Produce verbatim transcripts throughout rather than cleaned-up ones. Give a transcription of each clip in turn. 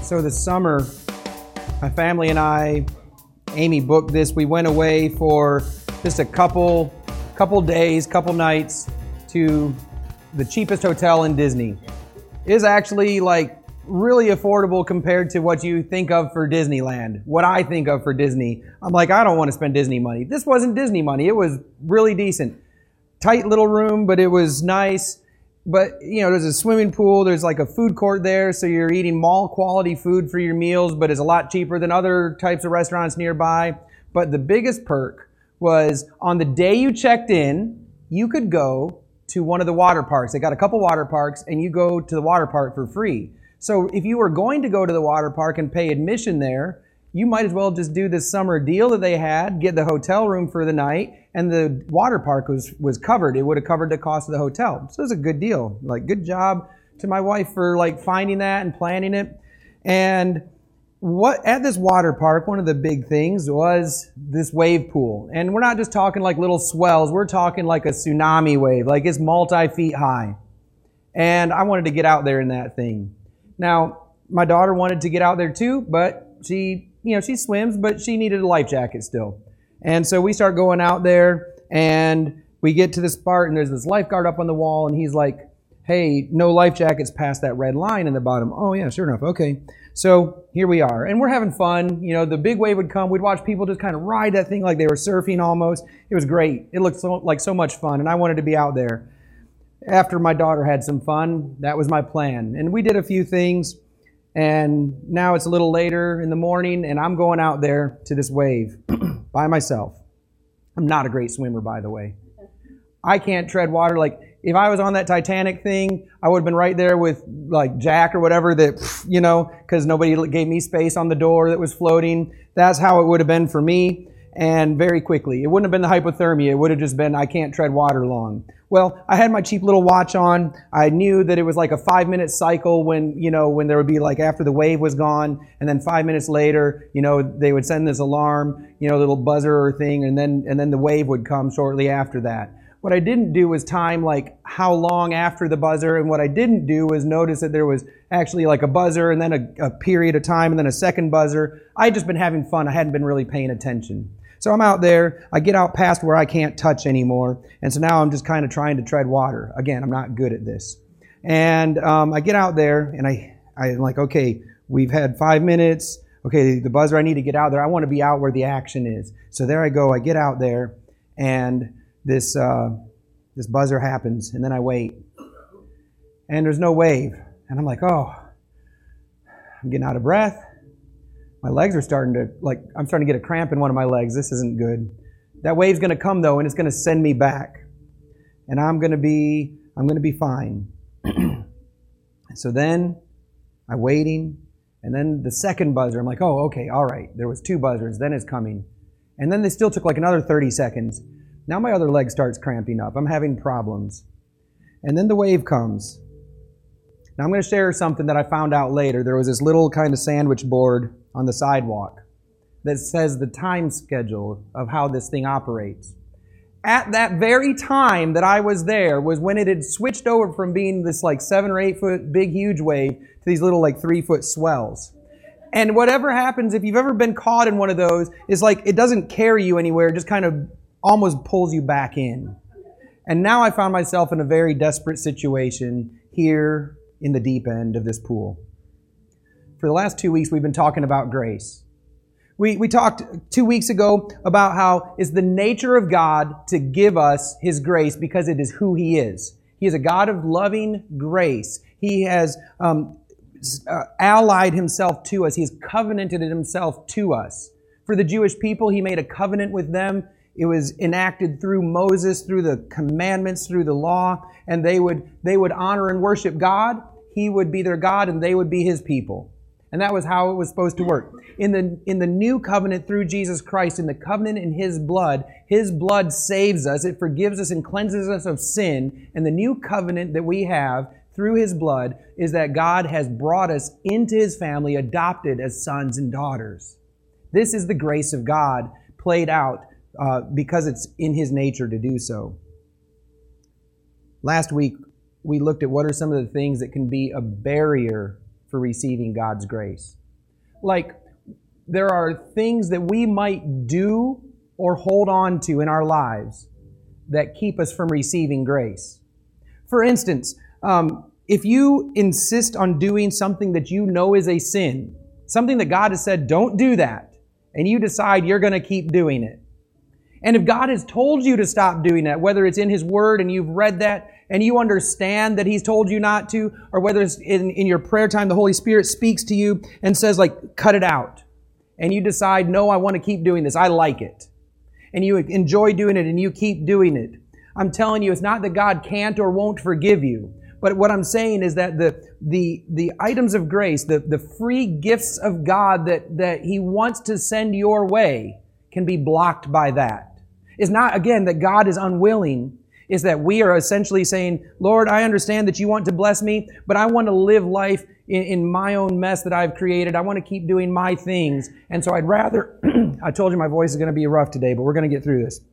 So this summer, my family and I, Amy booked this. We went away for just a couple, couple days, couple nights to the cheapest hotel in Disney. It is actually like really affordable compared to what you think of for Disneyland. What I think of for Disney. I'm like, I don't want to spend Disney money. This wasn't Disney money. It was really decent. Tight little room, but it was nice. But, you know, there's a swimming pool. There's like a food court there. So you're eating mall quality food for your meals, but it's a lot cheaper than other types of restaurants nearby. But the biggest perk was on the day you checked in, you could go to one of the water parks. They got a couple water parks, and you go to the water park for free. So if you were going to go to the water park and pay admission there, you might as well just do this summer deal that they had, get the hotel room for the night, and the water park was, was covered. It would have covered the cost of the hotel. So it was a good deal. Like, good job to my wife for like finding that and planning it. And what at this water park, one of the big things was this wave pool. And we're not just talking like little swells. We're talking like a tsunami wave, like it's multi feet high. And I wanted to get out there in that thing. Now, my daughter wanted to get out there too, but she, you know, she swims, but she needed a life jacket still. And so we start going out there, and we get to this part, and there's this lifeguard up on the wall, and he's like, hey, no life jackets past that red line in the bottom. Oh, yeah, sure enough. Okay. So here we are, and we're having fun. You know, the big wave would come. We'd watch people just kind of ride that thing like they were surfing almost. It was great. It looked so, like so much fun, and I wanted to be out there. After my daughter had some fun, that was my plan. And we did a few things, and now it's a little later in the morning, and I'm going out there to this wave by myself. I'm not a great swimmer, by the way. I can't tread water. Like, if I was on that Titanic thing, I would have been right there with, like, Jack or whatever that, you know, because nobody gave me space on the door that was floating. That's how it would have been for me, and very quickly. It wouldn't have been the hypothermia. It would have just been, I can't tread water long. Well, I had my cheap little watch on. I knew that it was like a five-minute cycle when, you know, when there would be like after the wave was gone, and then five minutes later, you know, they would send this alarm, you know, little buzzer or thing, and then and then the wave would come shortly after that. What I didn't do was time like how long after the buzzer, and what I didn't do was notice that there was actually like a buzzer and then a, a period of time and then a second buzzer. I'd just been having fun. I hadn't been really paying attention. So I'm out there, I get out past where I can't touch anymore, and so now I'm just kind of trying to tread water. Again, I'm not good at this. And um, I get out there, and I, I'm like, okay, we've had five minutes. Okay, the buzzer, I need to get out there. I want to be out where the action is. So there I go, I get out there, and this uh, this buzzer happens, and then I wait. And there's no wave. And I'm like, oh, I'm getting out of breath. My legs are starting to, like, I'm starting to get a cramp in one of my legs. This isn't good. That wave's going to come, though, and it's going to send me back. And I'm going to be, I'm going to be fine. So then I'm waiting, and then the second buzzer, I'm like, oh, okay, all right. There was two buzzers. Then it's coming. And then they still took like another thirty seconds. Now my other leg starts cramping up. I'm having problems. And then the wave comes. Now I'm going to share something that I found out later. There was this little kind of sandwich board on the sidewalk that says the time schedule of how this thing operates. At that very time that I was there was when it had switched over from being this like seven or eight foot big huge wave to these little like three foot swells. And whatever happens, if you've ever been caught in one of those, is like it doesn't carry you anywhere, it just kind of almost pulls you back in. And now I found myself in a very desperate situation here in the deep end of this pool. For the last two weeks, we've been talking about grace. We we talked two weeks ago about how it's the nature of God to give us His grace because it is who He is. He is a God of loving grace. He has um, uh, allied Himself to us. He has covenanted Himself to us. For the Jewish people, He made a covenant with them. It was enacted through Moses, through the commandments, through the law, and they would they would honor and worship God. He would be their God, and they would be His people. And that was how it was supposed to work. In the in the new covenant through Jesus Christ, in the covenant in His blood, His blood saves us. It forgives us and cleanses us of sin. And the new covenant that we have through His blood is that God has brought us into His family, adopted as sons and daughters. This is the grace of God played out uh, because it's in His nature to do so. Last week, we looked at what are some of the things that can be a barrier for receiving God's grace. Like, there are things that we might do or hold on to in our lives that keep us from receiving grace. For instance, um, if you insist on doing something that you know is a sin, something that God has said, don't do that, and you decide you're going to keep doing it. And if God has told you to stop doing that, whether it's in His Word and you've read that and you understand that He's told you not to, or whether it's in, in your prayer time, the Holy Spirit speaks to you and says, like, cut it out. And you decide, no, I want to keep doing this. I like it. And you enjoy doing it and you keep doing it. I'm telling you, it's not that God can't or won't forgive you. But what I'm saying is that the the the items of grace, the, the free gifts of God that, that He wants to send your way can be blocked by that. It's not, again, that God is unwilling. It's that we are essentially saying, Lord, I understand that you want to bless me, but I want to live life in, in my own mess that I've created. I want to keep doing my things. And so I'd rather, I told you my voice is going to be rough today, but we're going to get through this.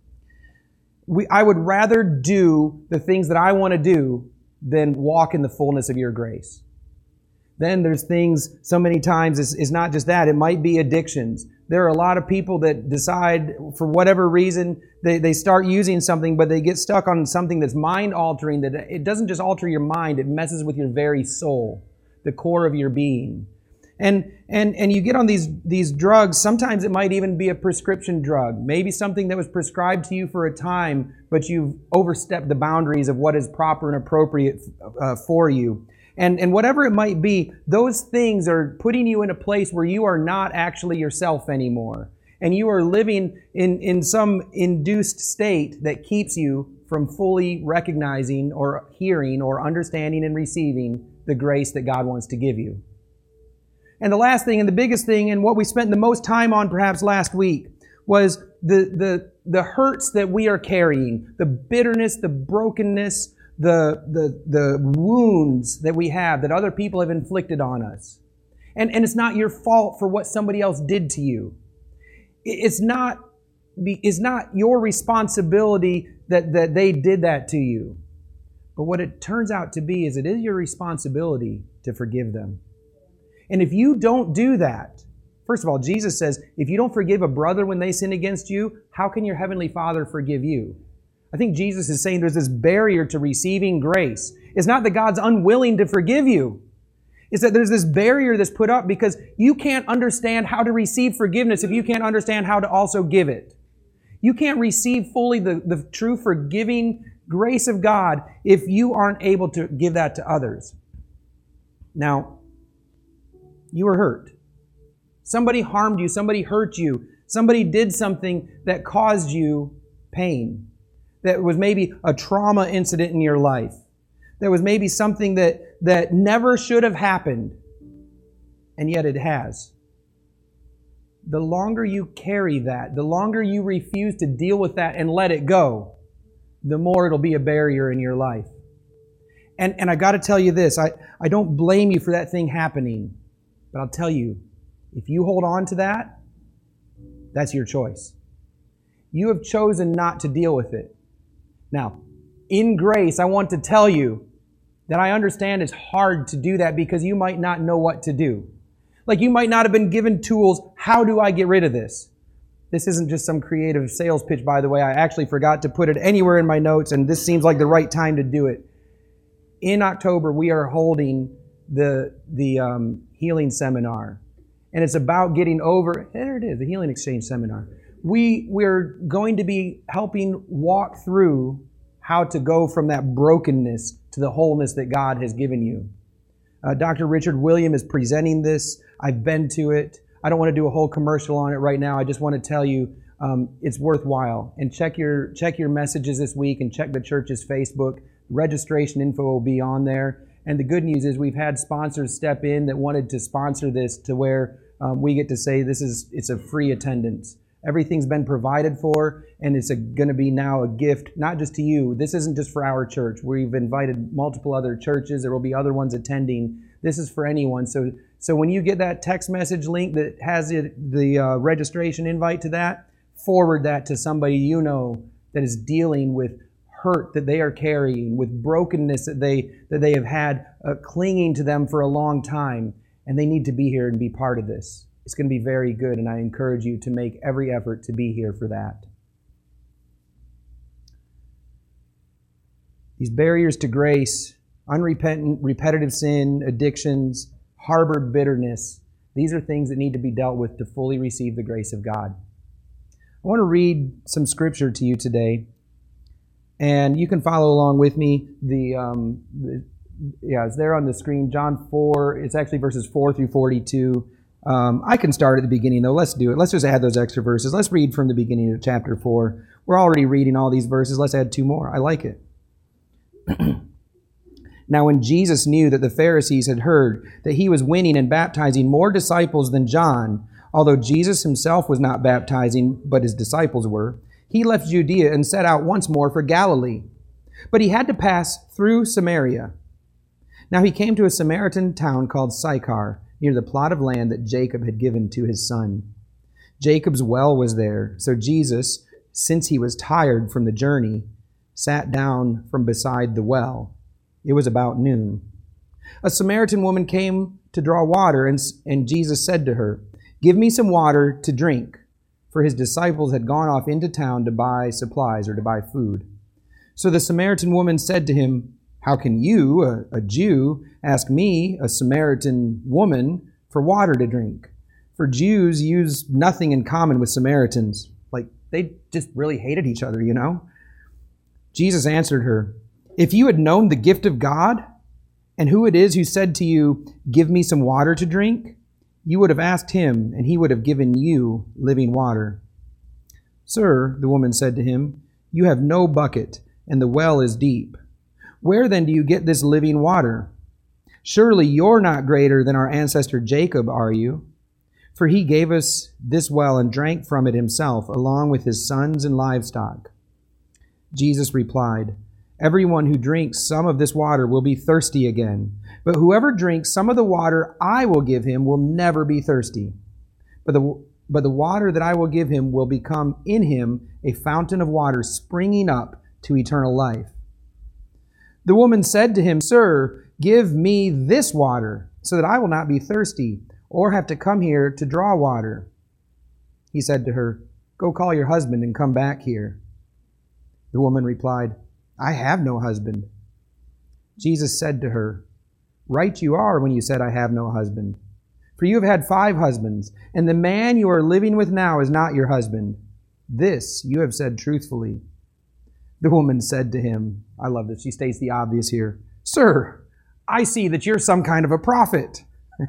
We, I would rather do the things that I want to do than walk in the fullness of your grace. Then there's things, so many times, it's, it's not just that. It might be addictions. There are a lot of people that decide, for whatever reason, they, they start using something, but they get stuck on something that's mind-altering, that it doesn't just alter your mind, it messes with your very soul, the core of your being. And and and you get on these, these drugs, sometimes it might even be a prescription drug, maybe something that was prescribed to you for a time, but you've overstepped the boundaries of what is proper and appropriate uh, for you. And and whatever it might be, those things are putting you in a place where you are not actually yourself anymore. And you are living in, in some induced state that keeps you from fully recognizing or hearing or understanding and receiving the grace that God wants to give you. And the last thing, and the biggest thing, and what we spent the most time on perhaps last week, was the the the hurts that we are carrying, the bitterness, the brokenness, the the the wounds that we have that other people have inflicted on us. And and it's not your fault for what somebody else did to you. It's not it's not your responsibility that, that they did that to you. But what it turns out to be is it is your responsibility to forgive them. And if you don't do that, first of all, Jesus says, if you don't forgive a brother when they sin against you, how can your heavenly Father forgive you? I think Jesus is saying there's this barrier to receiving grace. It's not that God's unwilling to forgive you. It's that there's this barrier that's put up because you can't understand how to receive forgiveness if you can't understand how to also give it. You can't receive fully the, the true forgiving grace of God if you aren't able to give that to others. Now, you were hurt. Somebody harmed you. Somebody hurt you. Somebody did something that caused you pain. That was maybe a trauma incident in your life. There was maybe something that, that never should have happened, and yet it has. The longer you carry that, the longer you refuse to deal with that and let it go, the more it'll be a barrier in your life. And, and I got to tell you this, I, I don't blame you for that thing happening. But I'll tell you, if you hold on to that, that's your choice. You have chosen not to deal with it. Now, in grace, I want to tell you that I understand it's hard to do that because you might not know what to do. Like you might not have been given tools. How do I get rid of this? This isn't just some creative sales pitch, by the way. I actually forgot to put it anywhere in my notes, and this seems like the right time to do it. In October, we are holding the the um, healing seminar, and it's about getting over. There it is, the Healing Exchange seminar. We we're going to be helping walk through how to go from that brokenness to the wholeness that God has given you. Uh, Doctor Richard William is presenting this. I've been to it. I don't want to do a whole commercial on it right now. I just want to tell you um, it's worthwhile. And check your check your messages this week and check the church's Facebook. Registration info will be on there. And the good news is we've had sponsors step in that wanted to sponsor this to where um, we get to say this is it's a free attendance. Everything's been provided for, and it's going to be now a gift, not just to you. This isn't just for our church. We've invited multiple other churches. There will be other ones attending. This is for anyone. So so when you get that text message link that has it, the uh, registration invite to that, forward that to somebody you know that is dealing with hurt that they are carrying, with brokenness that they that they have had uh, clinging to them for a long time. and they need to be here and be part of this. It's going to be very good, and I encourage you to make every effort to be here for that. These barriers to grace, unrepentant, repetitive sin, addictions, harbored bitterness, these are things that need to be dealt with to fully receive the grace of God. I want to read some scripture to you today, and you can follow along with me. The, um, the yeah, it's there on the screen. John four. It's actually verses four through forty-two. Um, I can start at the beginning though. Let's do it. Let's just add those extra verses. Let's read from the beginning of chapter four. We're already reading all these verses. Let's add two more. I like it. Now, when Jesus knew that the Pharisees had heard that he was winning and baptizing more disciples than John, although Jesus himself was not baptizing, but his disciples were, he left Judea and set out once more for Galilee. But he had to pass through Samaria. Now he came to a Samaritan town called Sychar, near the plot of land that Jacob had given to his son. Jacob's well was there, so Jesus, since he was tired from the journey, sat down from beside the well. It was about noon. A Samaritan woman came to draw water, and, and Jesus said to her, "Give me some water to drink," for his disciples had gone off into town to buy supplies or to buy food. So the Samaritan woman said to him, "How can you, a, a Jew, ask me, a Samaritan woman, for water to drink?" For Jews use nothing in common with Samaritans. Like, they just really hated each other, you know? Jesus answered her, "If you had known the gift of God, and who it is who said to you, 'Give me some water to drink,' you would have asked him, and he would have given you living water." "Sir," the woman said to him, "you have no bucket, and the well is deep. Where then do you get this living water? Surely you're not greater than our ancestor Jacob, are you? For he gave us this well and drank from it himself, along with his sons and livestock." Jesus replied, "Everyone who drinks some of this water will be thirsty again. But whoever drinks some of the water I will give him will never be thirsty. But the, but the water that I will give him will become in him a fountain of water springing up to eternal life." The woman said to him, "Sir, give me this water so that I will not be thirsty or have to come here to draw water." He said to her, "Go call your husband and come back here." The woman replied, "I have no husband." Jesus said to her, "Right you are when you said, 'I have no husband.' For you have had five husbands, and the man you are living with now is not your husband. This you have said truthfully." The woman said to him, I love this, she states the obvious here, "Sir, I see that you're some kind of a prophet.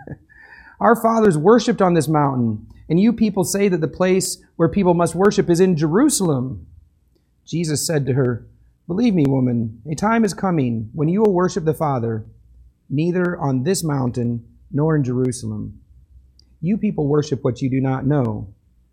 Our fathers worshipped on this mountain, and you people say that the place where people must worship is in Jerusalem." Jesus said to her, "Believe me, woman, a time is coming when you will worship the Father, neither on this mountain nor in Jerusalem. You people worship what you do not know.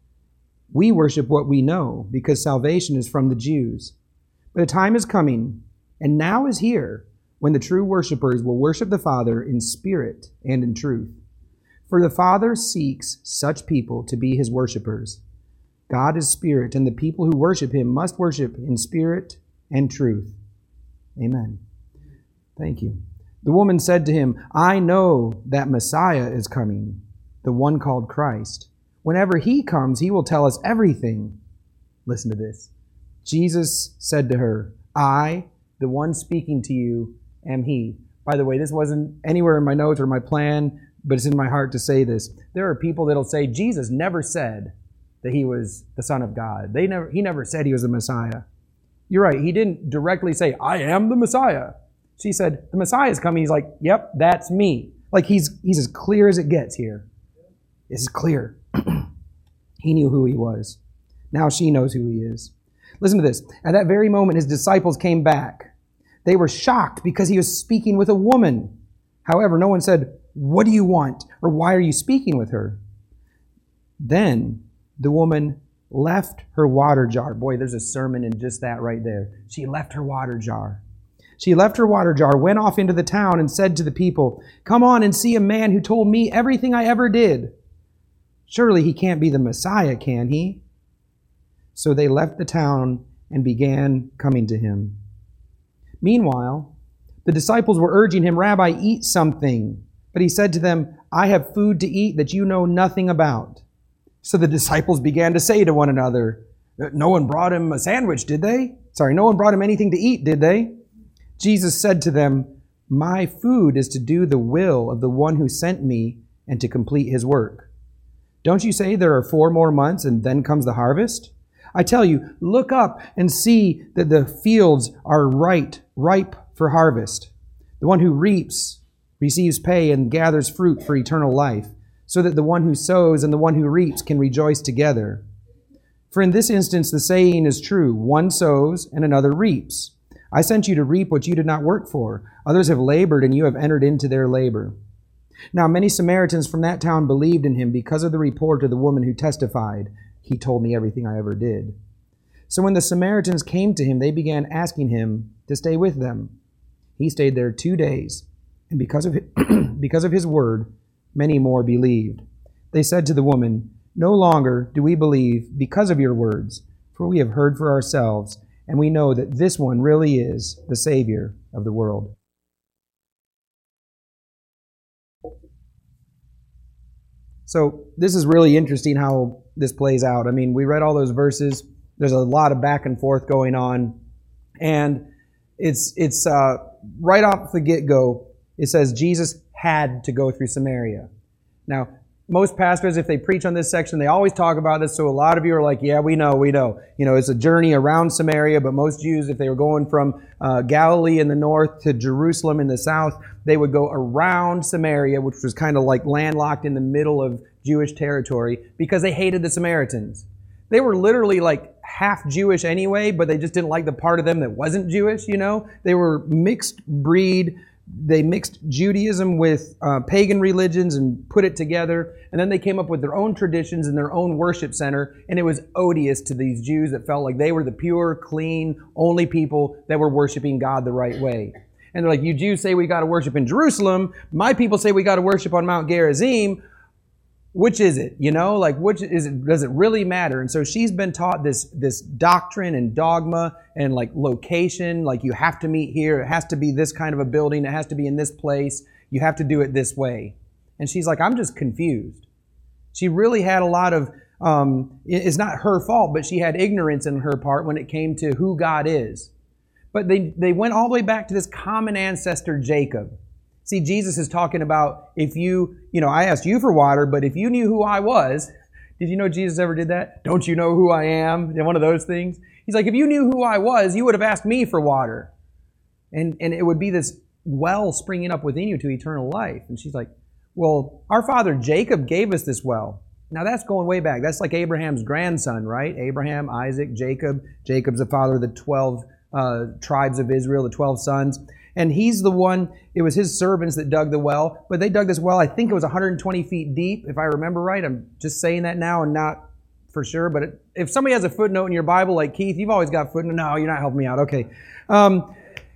We worship what we know, because salvation is from the Jews. But a time is coming, and now is here, when the true worshipers will worship the Father in spirit and in truth. For the Father seeks such people to be his worshipers. God is spirit, and the people who worship him must worship in spirit and truth." Amen. Thank you. The woman said to him, "I know that Messiah is coming, the one called Christ. Whenever he comes, he will tell us everything." Listen to this. Jesus said to her, "I, the one speaking to you, am he." By the way, this wasn't anywhere in my notes or my plan, but it's in my heart to say this. There are people that'll say Jesus never said that he was the Son of God. They never, he never said he was the Messiah. You're right. He didn't directly say, "I am the Messiah." She said, "The Messiah is coming." He's like, "Yep, that's me." Like he's he's as clear as it gets here. It's clear. He knew who he was. Now she knows who he is. Listen to this. At that very moment, his disciples came back. They were shocked because he was speaking with a woman. However, no one said, "What do you want?" or "Why are you speaking with her?" Then the woman left her water jar. Boy, there's a sermon in just that right there. She left her water jar. She left her water jar, went off into the town, and said to the people, "Come on and see a man who told me everything I ever did. Surely he can't be the Messiah, can he?" So they left the town and began coming to him. Meanwhile, the disciples were urging him, "Rabbi, eat something." But he said to them, I have food to eat that you know nothing about. So the disciples began to say to one another, no one brought him a sandwich, did they? Sorry, no one brought him anything to eat, did they? Jesus said to them, my food is to do the will of the one who sent me and to complete his work. Don't you say there are four more months and then comes the harvest? I tell you, look up and see that the fields are right, ripe for harvest. The one who reaps receives pay and gathers fruit for eternal life, so that the one who sows and the one who reaps can rejoice together. For in this instance the saying is true, one sows and another reaps. I sent you to reap what you did not work for. Others have labored and you have entered into their labor. Now many Samaritans from that town believed in him because of the report of the woman who testified, he told me everything I ever did. So when the Samaritans came to him, they began asking him to stay with them. He stayed there two days, and because of his, because of his word, many more believed. They said to the woman, no longer do we believe because of your words, for we have heard for ourselves, and we know that this one really is the Savior of the world. So this is really interesting how this plays out. I mean, we read all those verses. There's a lot of back and forth going on. And it's it's uh, right off the get-go, it says Jesus had to go through Samaria. Now, most pastors, if they preach on this section, they always talk about this. So a lot of you are like, yeah, we know, we know. You know, it's a journey around Samaria, but most Jews, if they were going from uh, Galilee in the north to Jerusalem in the south, they would go around Samaria, which was kind of like landlocked in the middle of Jewish territory, because they hated the Samaritans. They were literally like half Jewish anyway, but they just didn't like the part of them that wasn't Jewish, you know? They were mixed breed. They mixed Judaism with uh, pagan religions and put it together. And then they came up with their own traditions and their own worship center. And it was odious to these Jews that felt like they were the pure, clean, only people that were worshiping God the right way. And they're like, you Jews say we got to worship in Jerusalem. My people say we got to worship on Mount Gerizim. Which is it? You know, like, which is it? Does it really matter? And so she's been taught this, this doctrine and dogma and like location, like you have to meet here. It has to be this kind of a building. It has to be in this place. You have to do it this way. And she's like, I'm just confused. She really had a lot of, um, it's not her fault, but she had ignorance in her part when it came to who God is. But they, they went all the way back to this common ancestor, Jacob. See, Jesus is talking about if you, you know, I asked you for water, but if you knew who I was, did you know Jesus ever did that? Don't you know who I am? One of those things. He's like, if you knew who I was, you would have asked me for water. And, and it would be this well springing up within you to eternal life. And she's like, well, our father Jacob gave us this well. Now that's going way back. That's like Abraham's grandson, right? Abraham, Isaac, Jacob. Jacob's the father of the twelve uh, tribes of Israel, the twelve sons. And he's the one, it was his servants that dug the well, but they dug this well, I think it was one hundred twenty feet deep, if I remember right. I'm just saying that now and not for sure, but it, if somebody has a footnote in your Bible, like Keith, you've always got footnote. No, you're not helping me out. Okay. Um,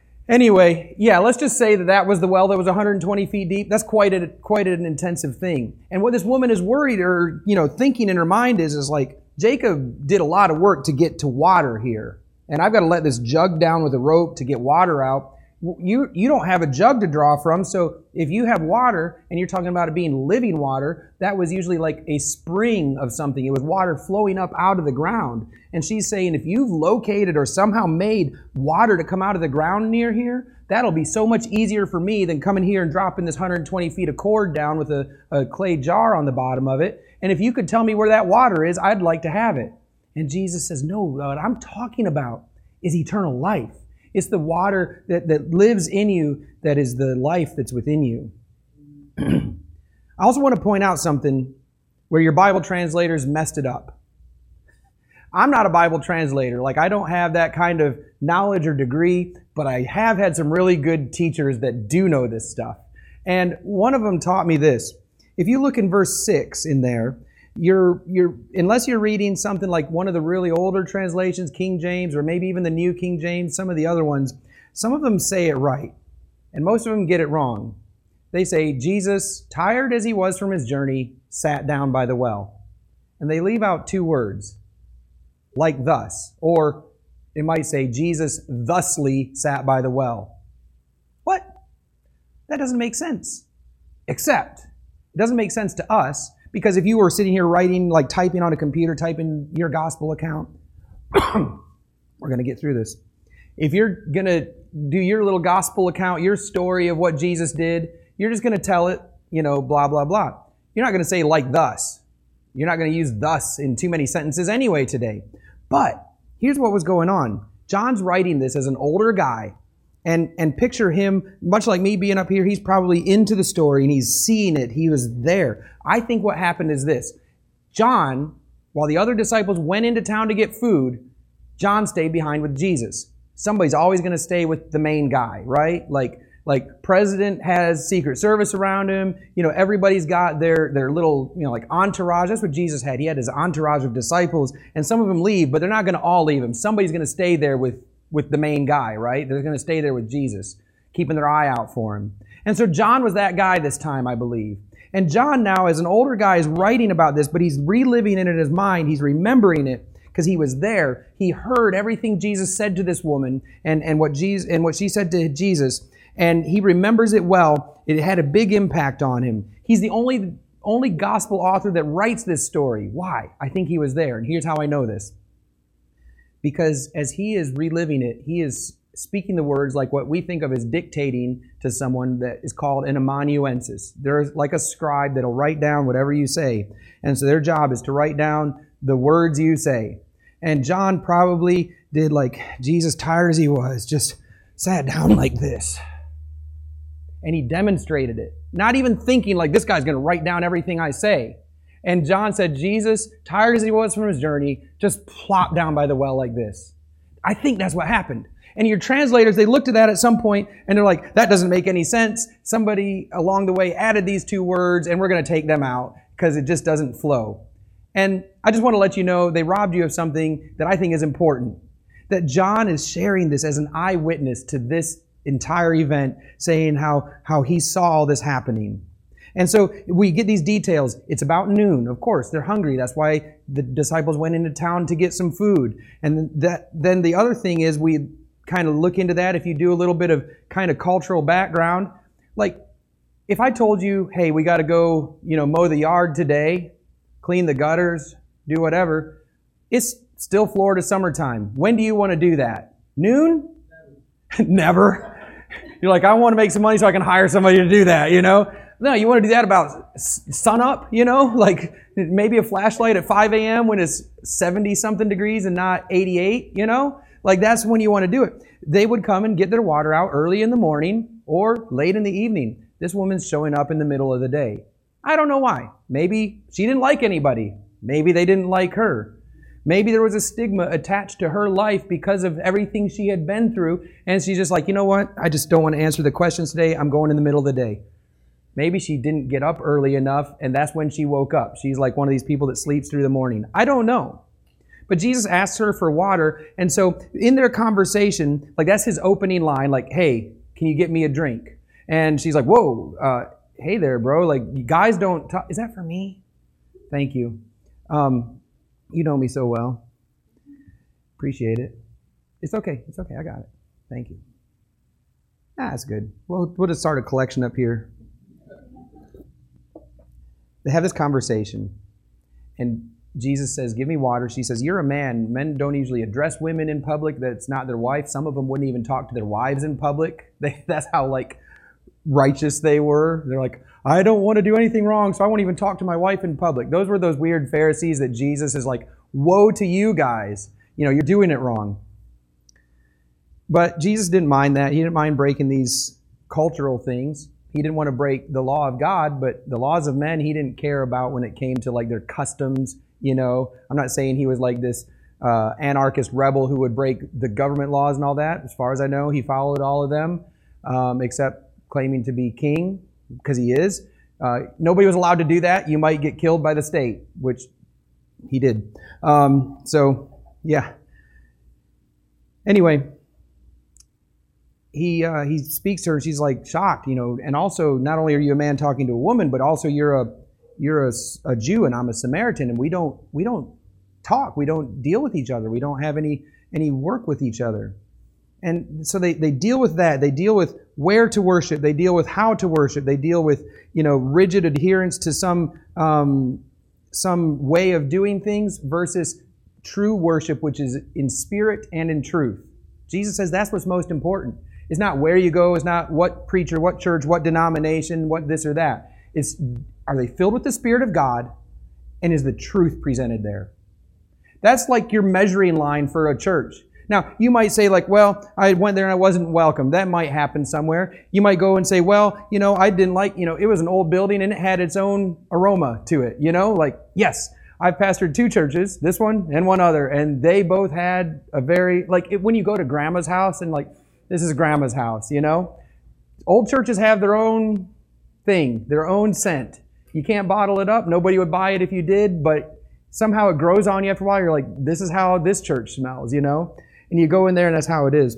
anyway, yeah, let's just say that that was the well that was one hundred twenty feet deep. That's quite a, quite an intensive thing. And what this woman is worried or, you know, thinking in her mind is, is like, Jacob did a lot of work to get to water here. And I've got to let this jug down with a rope to get water out. You you don't have a jug to draw from, so if you have water, and you're talking about it being living water, that was usually like a spring of something. It was water flowing up out of the ground. And she's saying, if you've located or somehow made water to come out of the ground near here, that'll be so much easier for me than coming here and dropping this one hundred twenty feet of cord down with a, a clay jar on the bottom of it. And if you could tell me where that water is, I'd like to have it. And Jesus says, no, what I'm talking about is eternal life. It's the water that, that lives in you that is the life that's within you. I also want to point out something where your Bible translators messed it up. I'm not a Bible translator. Like, I don't have that kind of knowledge or degree, but I have had some really good teachers that do know this stuff. And one of them taught me this. If you look in verse six in there, You're, you're, unless you're reading something like one of the really older translations, King James, or maybe even the New King James, some of the other ones, some of them say it right, and most of them get it wrong. They say, Jesus, tired as he was from his journey, sat down by the well. And they leave out two words, like thus, or it might say, Jesus thusly sat by the well. What? That doesn't make sense. Except, it doesn't make sense to us, because if you were sitting here writing, like typing on a computer, typing your gospel account, we're going to get through this. If you're going to do your little gospel account, your story of what Jesus did, you're just going to tell it, you know, blah, blah, blah. You're not going to say like thus. You're not going to use thus in too many sentences anyway today. But here's what was going on. John's writing this as an older guy. And, and picture him, much like me being up here, he's probably into the story and he's seeing it. He was there. I think what happened is this. John, while the other disciples went into town to get food, John stayed behind with Jesus. Somebody's always going to stay with the main guy, right? Like, like president has Secret Service around him. You know, everybody's got their, their little, you know, like entourage. That's what Jesus had. He had his entourage of disciples, and some of them leave, but they're not going to all leave him. Somebody's going to stay there with with the main guy, right? They're going to stay there with Jesus, keeping their eye out for him. And so John was that guy this time, I believe. And John now, as an older guy, is writing about this, but he's reliving it in his mind. He's remembering it because he was there. He heard everything Jesus said to this woman and, and what Jesus and what she said to Jesus. And he remembers it well. It had a big impact on him. He's the only, only gospel author that writes this story. Why? I think he was there. And here's how I know this. Because as he is reliving it, he is speaking the words like what we think of as dictating to someone that is called an amanuensis. They're like a scribe that'll write down whatever you say. And so their job is to write down the words you say. And John probably did like Jesus, tired as he was, just sat down like this. And he demonstrated it. Not even thinking like this guy's going to write down everything I say. And John said, Jesus, tired as he was from his journey, just plopped down by the well like this. I think that's what happened. And your translators, they looked at that at some point and they're like, that doesn't make any sense. Somebody along the way added these two words and we're going to take them out because it just doesn't flow. And I just want to let you know, they robbed you of something that I think is important. That John is sharing this as an eyewitness to this entire event, saying how, how he saw all this happening. And so we get these details. It's about noon. Of course, they're hungry. That's why the disciples went into town to get some food. And that, then the other thing is we kind of look into that. If you do a little bit of kind of cultural background, like if I told you, hey, we got to go, you know, mow the yard today, clean the gutters, do whatever. It's still Florida summertime. When do you want to do that? Noon? Never. You're like, I want to make some money so I can hire somebody to do that, you know? No, you want to do that about sun up, you know, like maybe a flashlight at five a.m. when it's seventy something degrees and not eighty-eight, you know, like that's when you want to do it. They would come and get their water out early in the morning or late in the evening. This woman's showing up in the middle of the day. I don't know why. Maybe she didn't like anybody. Maybe they didn't like her. Maybe there was a stigma attached to her life because of everything she had been through. And she's just like, you know what? I just don't want to answer the questions today. I'm going in the middle of the day. Maybe she didn't get up early enough, and that's when she woke up. She's like one of these people that sleeps through the morning. I don't know. But Jesus asks her for water, and so in their conversation, like that's his opening line, like, hey, can you get me a drink? And she's like, whoa, uh, hey there, bro. Like, guys don't talk. Is that for me? Thank you. Um, you know me so well. Appreciate it. It's okay. It's okay. I got it. Thank you. Ah, that's good. We'll, we'll just start a collection up here. They have this conversation, and Jesus says, give me water. She says, you're a man. Men don't usually address women in public. That's not their wife. Some of them wouldn't even talk to their wives in public. They, that's how, like, righteous they were. They're like, I don't want to do anything wrong, so I won't even talk to my wife in public. Those were those weird Pharisees that Jesus is like, woe to you guys. You know, you're doing it wrong. But Jesus didn't mind that. He didn't mind breaking these cultural things. He didn't want to break the law of God, but the laws of men he didn't care about when it came to like their customs, you know. I'm not saying he was like this uh, anarchist rebel who would break the government laws and all that. As far as I know, he followed all of them, um, except claiming to be king, because he is. Uh, nobody was allowed to do that. You might get killed by the state, which he did. Um, so, yeah. Anyway, he uh, he speaks to her. She's like shocked, you know. And also, not only are you a man talking to a woman, but also you're a you're a, a Jew and I'm a Samaritan, and we don't we don't talk. We don't deal with each other. We don't have any any work with each other. And so they, they deal with that. They deal with where to worship. They deal with how to worship. They deal with, you know, rigid adherence to some um, some way of doing things versus true worship, which is in spirit and in truth. Jesus says that's what's most important. It's not where you go. It's not what preacher, what church, what denomination, what this or that. It's, are they filled with the Spirit of God, and is the truth presented there? That's like your measuring line for a church. Now, you might say like, well, I went there and I wasn't welcome. That might happen somewhere. You might go and say, well, you know, I didn't like, you know, it was an old building and it had its own aroma to it. You know, like, yes, I've pastored two churches, this one and one other, and they both had a very, like, it, when you go to grandma's house and like, this is grandma's house, you know? Old churches have their own thing, their own scent. You can't bottle it up. Nobody would buy it if you did, but somehow it grows on you after a while. You're like, this is how this church smells, you know? And you go in there and that's how it is.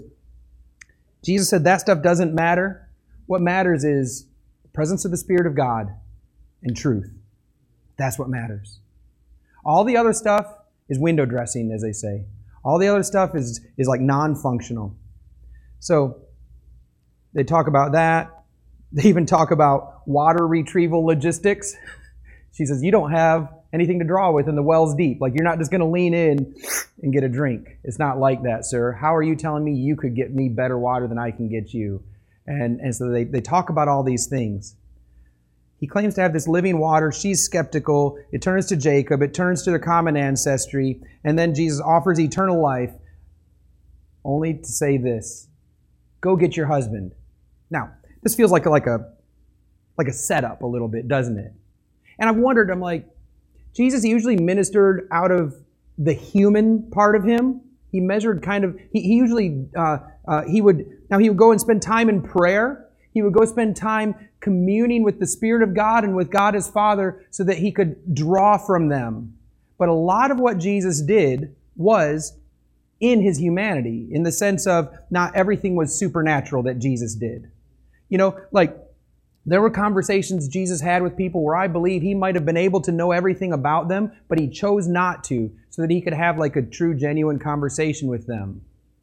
Jesus said that stuff doesn't matter. What matters is the presence of the Spirit of God and truth. That's what matters. All the other stuff is window dressing, as they say. All the other stuff is, is like non-functional. So they talk about that. They even talk about water retrieval logistics. She says, you don't have anything to draw with and the well's deep. Like, you're not just going to lean in and get a drink. It's not like that, sir. How are you telling me you could get me better water than I can get you? And, and so they, they talk about all these things. He claims to have this living water. She's skeptical. It turns to Jacob. It turns to their common ancestry. And then Jesus offers eternal life only to say this: go get your husband. Now, this feels like a, like a like a setup a little bit, doesn't it? And I've wondered, I'm like, Jesus usually ministered out of the human part of him. He measured kind of, he, he usually, uh, uh, he would, now he would go and spend time in prayer. He would go spend time communing with the Spirit of God and with God his Father so that he could draw from them. But a lot of what Jesus did was in his humanity, in the sense of not everything was supernatural that Jesus did. You know, like, there were conversations Jesus had with people where I believe he might have been able to know everything about them, but he chose not to, so that he could have like a true, genuine conversation with them.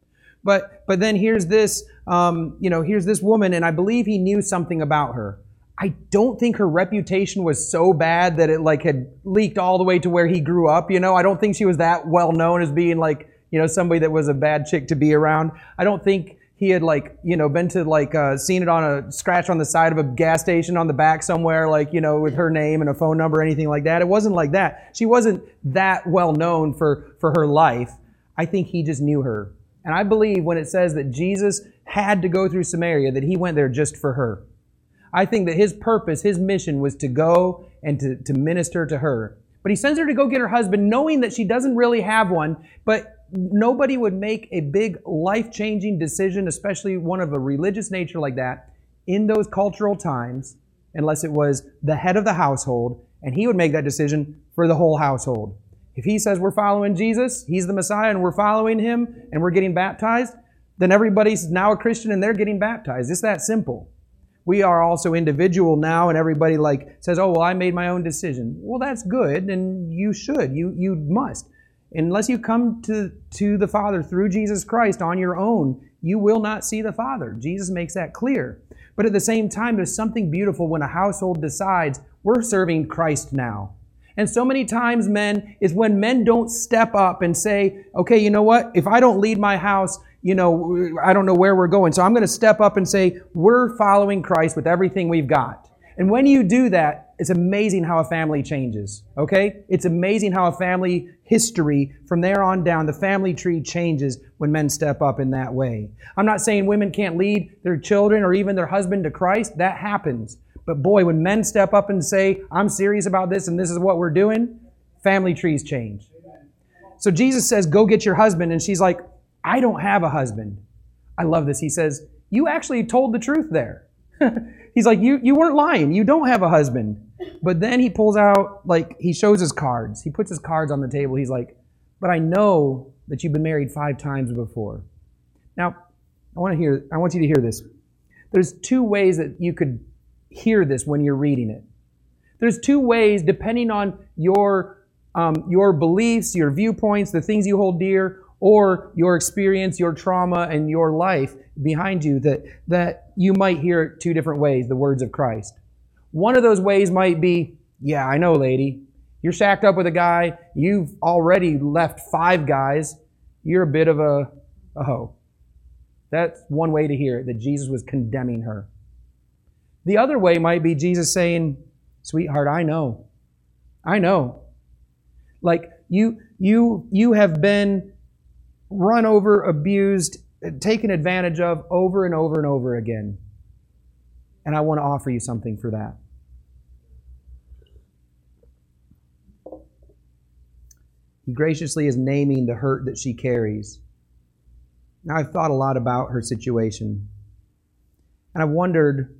But but then here's this, um, you know, here's this woman, and I believe he knew something about her. I don't think her reputation was so bad that it like had leaked all the way to where he grew up. You know, I don't think she was that well known as being like, you know, somebody that was a bad chick to be around. I don't think he had like, you know, been to like, uh, seen it on a scratch on the side of a gas station on the back somewhere, like, you know, with her name and a phone number or anything like that. It wasn't like that. She wasn't that well known for, for her life. I think he just knew her. And I believe when it says that Jesus had to go through Samaria, that he went there just for her. I think that his purpose, his mission was to go and to, to minister to her. But he sends her to go get her husband, knowing that she doesn't really have one, but nobody would make a big life-changing decision, especially one of a religious nature like that, in those cultural times, unless it was the head of the household, and he would make that decision for the whole household. If he says we're following Jesus, he's the Messiah, and we're following him, and we're getting baptized, then everybody's now a Christian and they're getting baptized. It's that simple. We are also individual now, and everybody like says, oh, well, I made my own decision. Well, that's good, and you should. You you must. Unless you come to, to the Father through Jesus Christ on your own, you will not see the Father. Jesus makes that clear. But at the same time, there's something beautiful when a household decides, we're serving Christ now. And so many times, men, is when men don't step up and say, okay, you know what? If I don't lead my house, you know, I don't know where we're going. So I'm going to step up and say, we're following Christ with everything we've got. And when you do that, it's amazing how a family changes, okay? It's amazing how a family history, from there on down, the family tree changes when men step up in that way. I'm not saying women can't lead their children or even their husband to Christ. That happens. But boy, when men step up and say, I'm serious about this and this is what we're doing, family trees change. So Jesus says, go get your husband. And she's like, I don't have a husband. I love this. He says, you actually told the truth there. He's like, you, you weren't lying. You don't have a husband. But then he pulls out, like, he shows his cards. He puts his cards on the table. He's like, but I know that you've been married five times before. Now, I want to hear, I want you to hear this. There's two ways that you could hear this when you're reading it. There's two ways, depending on your, um, your beliefs, your viewpoints, the things you hold dear, or your experience, your trauma, and your life behind you, that, that you might hear it two different ways, the words of Christ. One of those ways might be, yeah, I know, lady. You're shacked up with a guy. You've already left five guys. You're a bit of a, a hoe. That's one way to hear it, that Jesus was condemning her. The other way might be Jesus saying, sweetheart, I know. I know. Like, you, you, you have been run over, abused, taken advantage of over and over and over again. And I want to offer you something for that. He graciously is naming the hurt that she carries. Now, I've thought a lot about her situation. And I've wondered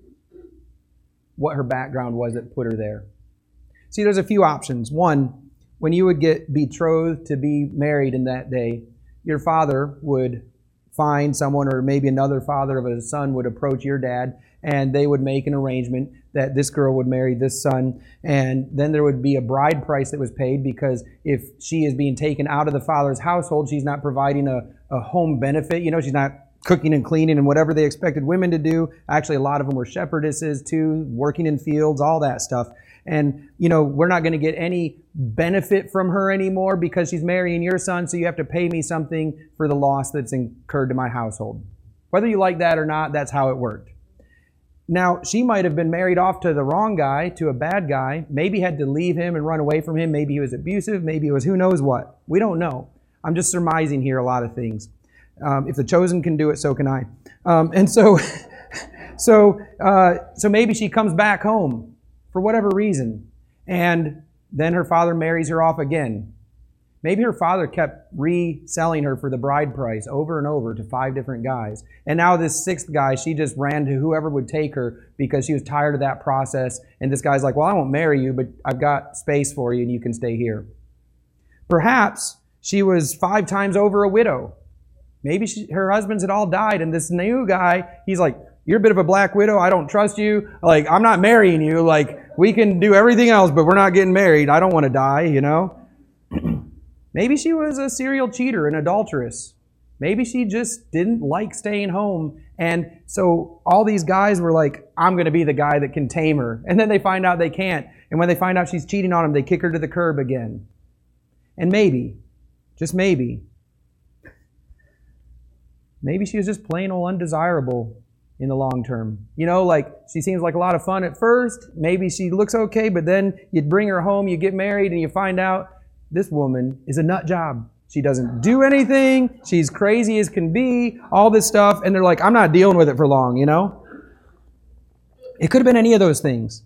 what her background was that put her there. See, there's a few options. One, when you would get betrothed to be married in that day, your father would find someone, or maybe another father of a son would approach your dad, and they would make an arrangement that this girl would marry this son, and then there would be a bride price that was paid, because if she is being taken out of the father's household, she's not providing a, a home benefit. You know, she's not cooking and cleaning and whatever they expected women to do. Actually, a lot of them were shepherdesses too, working in fields, all that stuff. And, you know, we're not going to get any benefit from her anymore because she's marrying your son, so you have to pay me something for the loss that's incurred to my household. Whether you like that or not, that's how it worked. Now, she might have been married off to the wrong guy, to a bad guy, maybe had to leave him and run away from him, maybe he was abusive, maybe it was who knows what. We don't know. I'm just surmising here a lot of things. Um, if the chosen can do it, so can I. Um, and so, so, uh, so maybe she comes back home for whatever reason, and then her father marries her off again. Maybe her father kept reselling her for the bride price over and over to five different guys. And now this sixth guy, she just ran to whoever would take her because she was tired of that process. And this guy's like, well, I won't marry you, but I've got space for you and you can stay here. Perhaps she was five times over a widow. Maybe she, her husbands had all died, and this new guy, he's like, you're a bit of a black widow. I don't trust you. Like, I'm not marrying you. Like, we can do everything else, but we're not getting married. I don't want to die, you know? Maybe she was a serial cheater, an adulteress. Maybe she just didn't like staying home. And so all these guys were like, I'm going to be the guy that can tame her. And then they find out they can't. And when they find out she's cheating on them, they kick her to the curb again. And maybe, just maybe, maybe she was just plain old undesirable in the long term. You know, like, she seems like a lot of fun at first. Maybe she looks okay, but then you bring her home, you get married, and you find out this woman is a nut job. She doesn't do anything. She's crazy as can be, all this stuff. And they're like, I'm not dealing with it for long, you know? It could have been any of those things.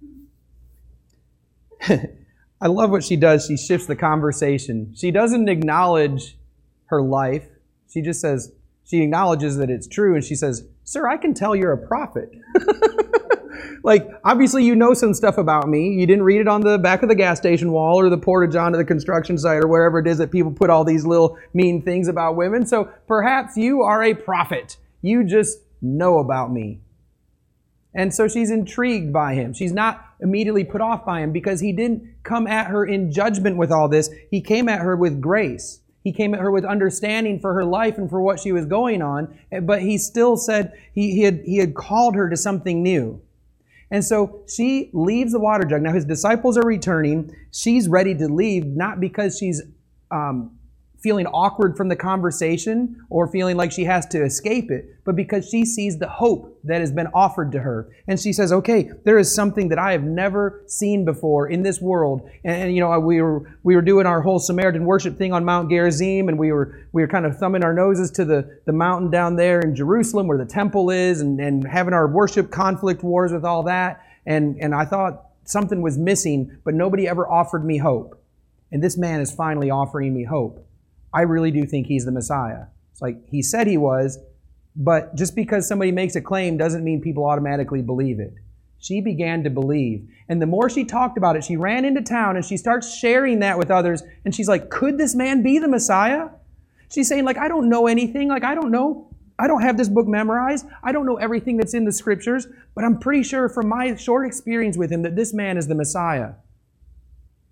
I love what she does. She shifts the conversation. She doesn't acknowledge her life. She just says, she acknowledges that it's true, and she says, sir, I can tell you're a prophet. Like, obviously you know some stuff about me. You didn't read it on the back of the gas station wall or the portage onto the construction site or wherever it is that people put all these little mean things about women. So perhaps you are a prophet. You just know about me. And so she's intrigued by him. She's not immediately put off by him because he didn't come at her in judgment with all this. He came at her with grace. He came at her with understanding for her life and for what she was going on. But he still said he, he, had, he had called her to something new. And so she leaves the water jug. Now his disciples are returning. She's ready to leave, not because she's um, feeling awkward from the conversation or feeling like she has to escape it, but because she sees the hope that has been offered to her. And she says, okay, there is something that I have never seen before in this world. And, and you know, we were we were doing our whole Samaritan worship thing on Mount Gerizim, and we were we were kind of thumbing our noses to the, the mountain down there in Jerusalem where the temple is, and, and having our worship conflict wars with all that. And, and I thought something was missing, but nobody ever offered me hope. And this man is finally offering me hope. I really do think he's the Messiah. It's like he said he was, but just because somebody makes a claim doesn't mean people automatically believe it. She began to believe. And the more she talked about it, she ran into town and she starts sharing that with others. And she's like, could this man be the Messiah? She's saying, like, I don't know anything. Like, I don't know. I don't have this book memorized. I don't know everything that's in the scriptures, but I'm pretty sure from my short experience with him that this man is the Messiah.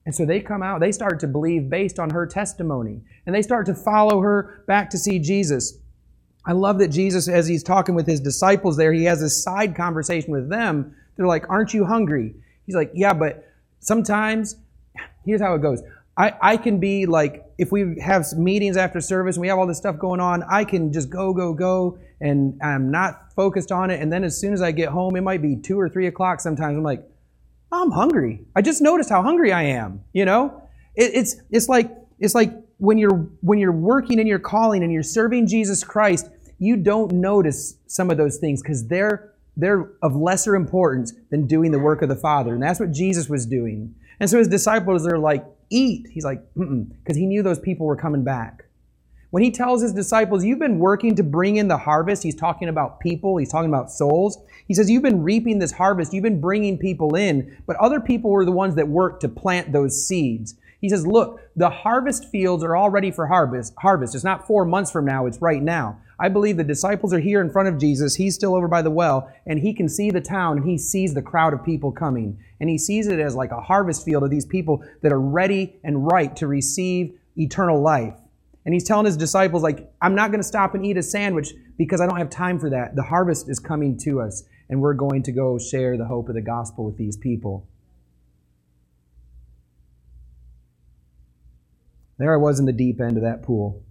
And so they come out, they start to believe based on her testimony. And they start to follow her back to see Jesus. I love that Jesus, as he's talking with his disciples there, he has a side conversation with them. They're like, aren't you hungry? He's like, yeah, but sometimes, here's how it goes. I, I can be like, if we have meetings after service and we have all this stuff going on, I can just go, go, go, and I'm not focused on it. And then as soon as I get home, it might be two or three o'clock sometimes. I'm like, I'm hungry. I just noticed how hungry I am. You know, it, it's it's like it's like when you're when you're working in your calling and you're serving Jesus Christ, you don't notice some of those things because they're they're of lesser importance than doing the work of the Father, and that's what Jesus was doing. And so his disciples are like, eat. He's like, mm-mm, because he knew those people were coming back. When he tells his disciples, you've been working to bring in the harvest, he's talking about people, he's talking about souls. He says, you've been reaping this harvest, you've been bringing people in, but other people were the ones that worked to plant those seeds. He says, look, the harvest fields are all ready for harvest. Harvest. It's not four months from now, it's right now. I believe the disciples are here in front of Jesus. He's still over by the well, and he can see the town, and he sees the crowd of people coming. And he sees it as like a harvest field of these people that are ready and right to receive eternal life. And he's telling his disciples, like, I'm not going to stop and eat a sandwich because I don't have time for that. The harvest is coming to us, and we're going to go share the hope of the gospel with these people. There I was in the deep end of that pool.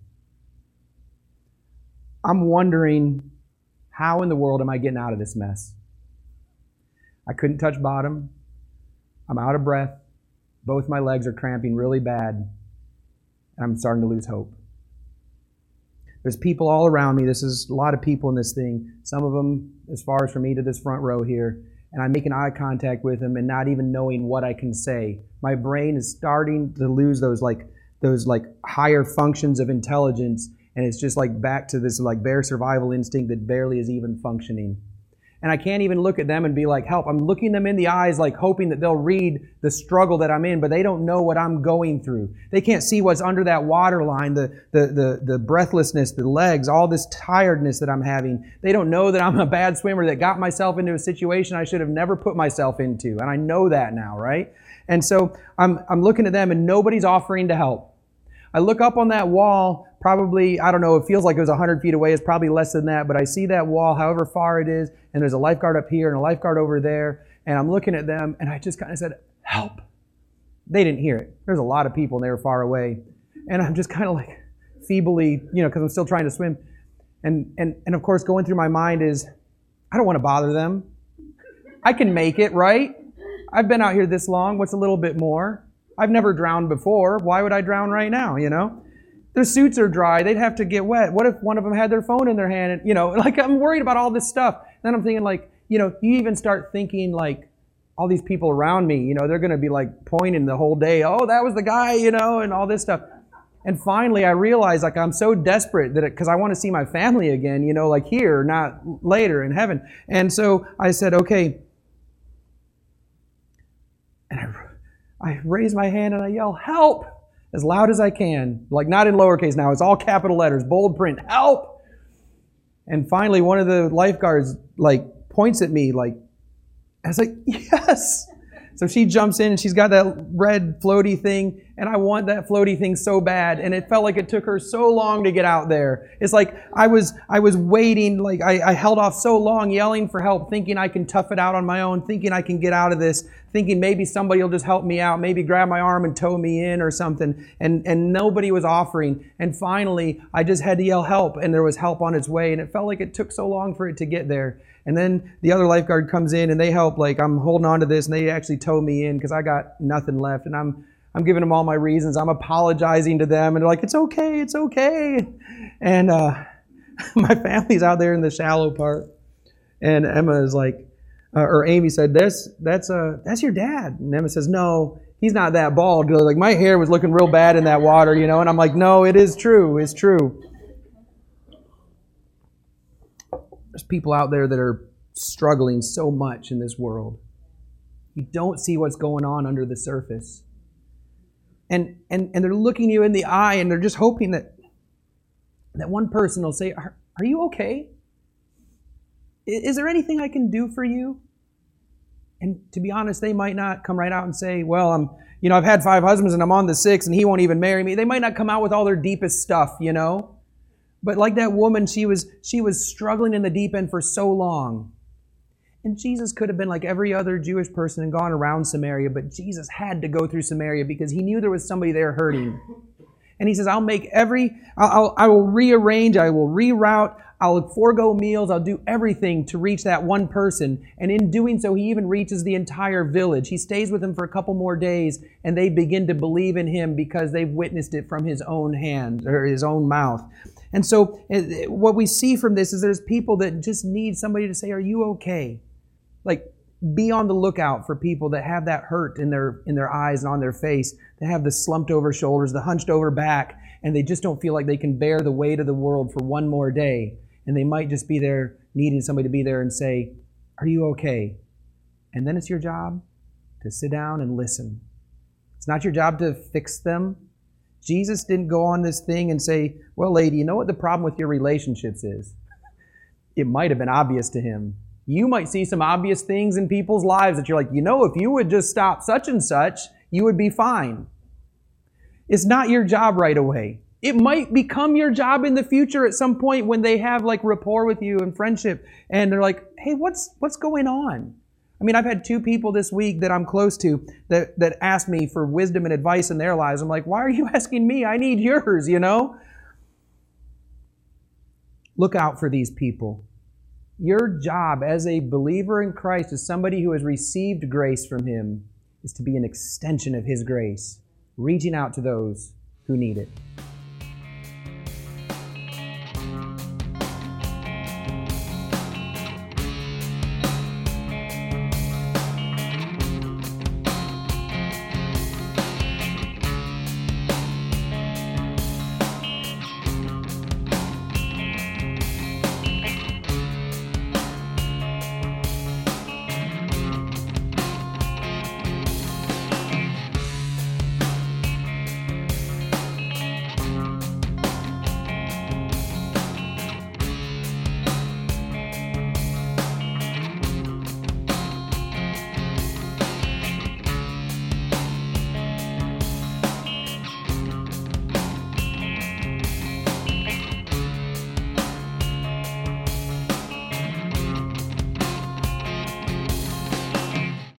I'm wondering, how in the world am I getting out of this mess? I couldn't touch bottom. I'm out of breath. Both my legs are cramping really bad. And I'm starting to lose hope. There's people all around me. This is a lot of people in this thing. Some of them as far as from me to this front row here. And I'm making eye contact with them and not even knowing what I can say. My brain is starting to lose those like those like higher functions of intelligence. And it's just like back to this like bare survival instinct that barely is even functioning. And I can't even look at them and be like, help. I'm looking them in the eyes, like hoping that they'll read the struggle that I'm in, but they don't know what I'm going through. They can't see what's under that water line, the, the, the, the breathlessness, the legs, all this tiredness that I'm having. They don't know that I'm a bad swimmer that got myself into a situation I should have never put myself into. And I know that now, right? And so I'm, I'm looking at them and nobody's offering to help. I look up on that wall, probably, I don't know, it feels like it was one hundred feet away. It's probably less than that, but I see that wall, however far it is, and there's a lifeguard up here and a lifeguard over there, and I'm looking at them, and I just kind of said, help. They didn't hear it. There's a lot of people, and they were far away. And I'm just kind of like feebly, you know, because I'm still trying to swim. And, and, and of course, going through my mind is, I don't want to bother them. I can make it, right? I've been out here this long. What's a little bit more? I've never drowned before. Why would I drown right now, you know? Their suits are dry. They'd have to get wet. What if one of them had their phone in their hand? And, you know, like I'm worried about all this stuff. Then I'm thinking like, you know, you even start thinking like all these people around me, you know, they're going to be like pointing the whole day. Oh, that was the guy, you know, and all this stuff. And finally I realized like I'm so desperate that because I want to see my family again, you know, like here, not later in heaven. And so I said, okay. And I I raise my hand and I yell, help, as loud as I can. Like not in lowercase now, it's all capital letters, bold print, help. And finally one of the lifeguards like points at me like, I was like, yes. So she jumps in and she's got that red floaty thing and I want that floaty thing so bad. And it felt like it took her so long to get out there. It's like I was I was waiting, like I, I held off so long yelling for help, thinking I can tough it out on my own, thinking I can get out of this, thinking maybe somebody will just help me out, maybe grab my arm and tow me in or something. And, and nobody was offering. And finally, I just had to yell help and there was help on its way. And it felt like it took so long for it to get there. And then the other lifeguard comes in and they help, like I'm holding on to this and they actually tow me in because I got nothing left. And I'm I'm giving them all my reasons. I'm apologizing to them and they're like, it's okay, it's okay. And uh, my family's out there in the shallow part. And Emma is like, uh, or Amy said, that's, that's, uh, that's your dad. And Emma says, no, he's not that bald. Like my hair was looking real bad in that water, you know. And I'm like, no, it is true, it's true. There's people out there that are struggling so much in this world. You don't see what's going on under the surface. And and and they're looking you in the eye and they're just hoping that that one person will say, are, are you okay? Is there anything I can do for you? And to be honest, they might not come right out and say, well, I'm, you know, I've had five husbands and I'm on the sixth and he won't even marry me. They might not come out with all their deepest stuff, you know. But like that woman, she was, she was struggling in the deep end for so long. And Jesus could have been like every other Jewish person and gone around Samaria, but Jesus had to go through Samaria because he knew there was somebody there hurting. And he says, I'll make every, I'll, I'll, I will rearrange, I will reroute, I'll forego meals, I'll do everything to reach that one person. And in doing so, he even reaches the entire village. He stays with them for a couple more days, and they begin to believe in him because they've witnessed it from his own hand, or his own mouth. And so what we see from this is there's people that just need somebody to say, are you okay? Like, be on the lookout for people that have that hurt in their in their eyes and on their face. They have the slumped over shoulders, the hunched over back, and they just don't feel like they can bear the weight of the world for one more day. And they might just be there needing somebody to be there and say, are you okay? And then it's your job to sit down and listen. It's not your job to fix them. Jesus didn't go on this thing and say, well, lady, you know what the problem with your relationships is? It might have been obvious to him. You might see some obvious things in people's lives that you're like, you know, if you would just stop such and such, you would be fine. It's not your job right away. It might become your job in the future at some point when they have like rapport with you and friendship and they're like, hey, what's what's going on? I mean, I've had two people this week that I'm close to that, that asked me for wisdom and advice in their lives. I'm like, why are you asking me? I need yours, you know? Look out for these people. Your job as a believer in Christ, as somebody who has received grace from him, is to be an extension of his grace, reaching out to those who need it.